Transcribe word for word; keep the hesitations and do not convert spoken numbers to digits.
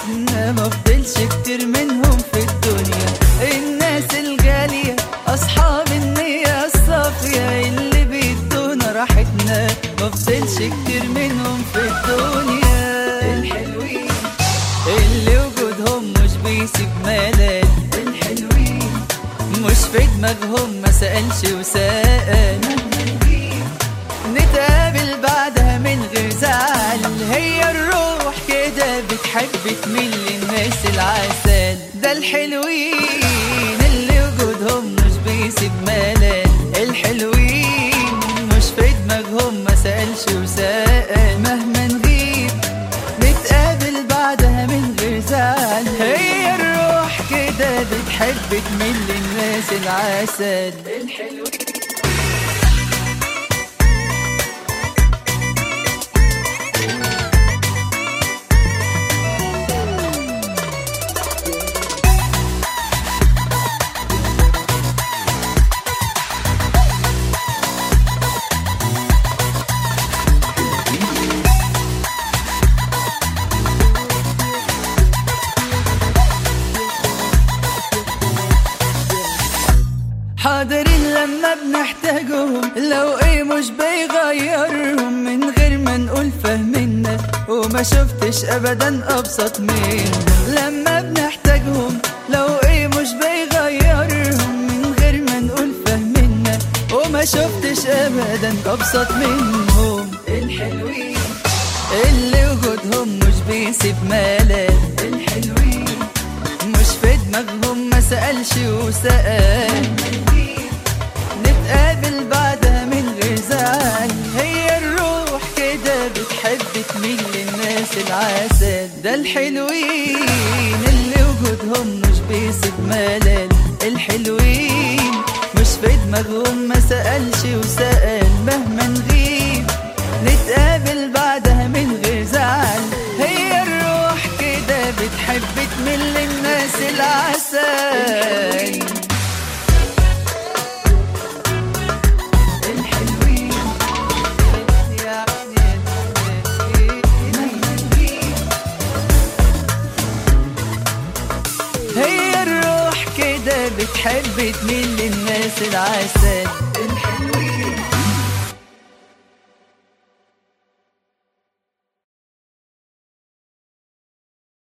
راحتنا، مفضلش كتير منهم في الدنيا. الناس الغالية أصحاب النية الصافية اللي بيدونا راحتنا، مفضلش كتير منهم في الدنيا. الحلوين اللي وجودهم مش بيسيب ملل، الحلوين مش في دماغهم ما سألش وسأل، نتقابل بعدها من غير زعل. هي الروح كده بتحب تميل للناس العسل، ده الحلوين اللي وجودهم مش بيسيب ملل. الحلوين مش في دماغهم ما سألش وسأل، مهما نغيب نتقابل بعدها من غير زعل. هي الروح كده بتحب تميل للناس العسل، الحلوين. حاضرين لما بنحتاجهم، لو ايه مش بيغيرهم، من غير ما نقول فهمنا وما شفتش ابدا ابسط منهم. لما بنحتاجهم لو ايه مش بيغيرهم، من غير ما نقول فهمنا وما شفتش ابدا ابسط منهم. الحلوين اللي وجودهم مش بيسيب ملل، الحلوين مش في دماغهم ما سألش وسأل، نتقابل بعدها من غير زعل. هي الروح كده بتحب تميل للناس العسل، ده الحلوين اللي وجودهم مش بيسيب ملل. الحلوين مش في دماغهم ما سألش وسأل، مهما نغيب نتقابل بعدها من غير زعل. هي الروح كده بتحب تميل للناس العسل. هي الروح كده بتحب تميل للناس العسل.